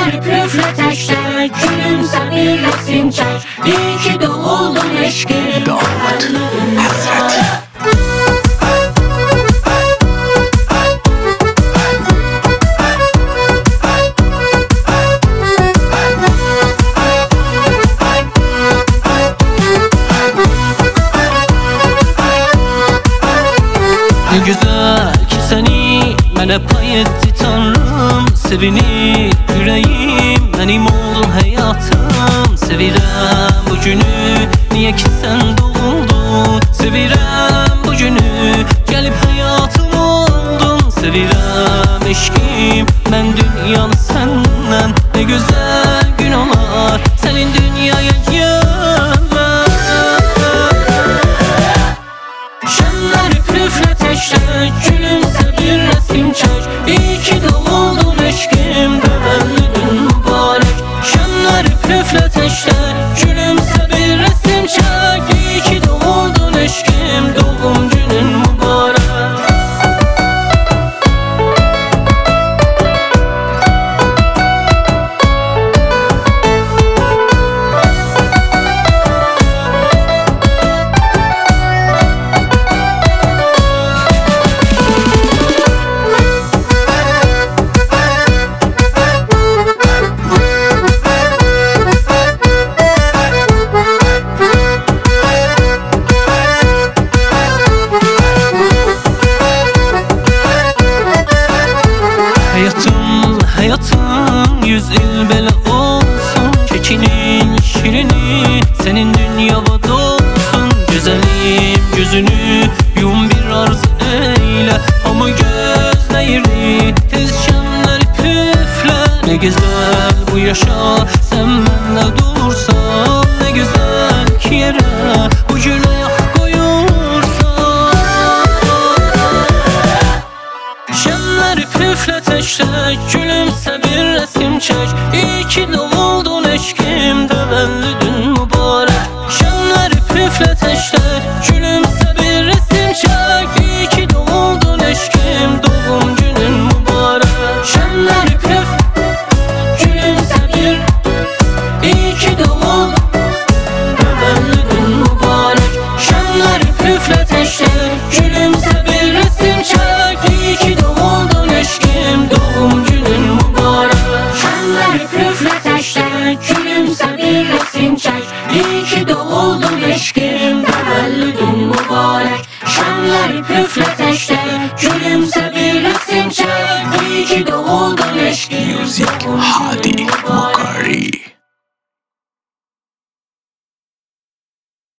Şenler püfleteşte gülümse bir resim çek. İyi ki doğuldun eşkim Davut Hazreti. Ne güzel ki seni mənə pay etdi Tanrım. Sevinir yüreğim, benim oldun hayatım. Sevirəm bu günü, niye ki sen doğuldun. Sevirəm bu günü, gelip hayatım oldun. Sevirəm eşkim, ben dünyanı senden. Ne güzel gün olar senin dünyaya gelmen. Şenler püfleteşte gülümse bir resim çek. İyi ki doğuldun eşkim, tevellüdün mübarek. Şenler püfleteşte gülümse bir resim çek. İyi ki doğuldun eşkim, doğum günün mübarek. Hayatım 100 yıl belə olsun. Kekinin şirini senin dünyada dolsun. Güzelim gözünü yum bir arzu eyle. Hamı gözleyirdi tez şenleri püfle. Ne güzel bu yaşa sen benimle dursan. Ne güzel ki yere bu gül ayak koyursan. Şenler püfleteşte gülümse bir resim çek. İyi ki doğuldun eşkim, tevellüdün mübarek. Şenler püfleteşte gülümse bir resim çek. İyi ki doğuldun eşkim, doğum günün mübarek. Şenler püf gülümse bir, iyi ki doğuldun tevellüdün mübarek. Şenler püfleteşte gülümse bir resim çek. İyi ki doğuldun eşkim, doğum günün mübarek. Şenler püfleteşte gülümse bir resim çek. İyi ki doğuldun eşkim, tevellüdün mübarek. Şenler püfleteşte gülümse bir resim çek. İyi ki doğuldun eşkim, Music doğum Hadi günün mübarek.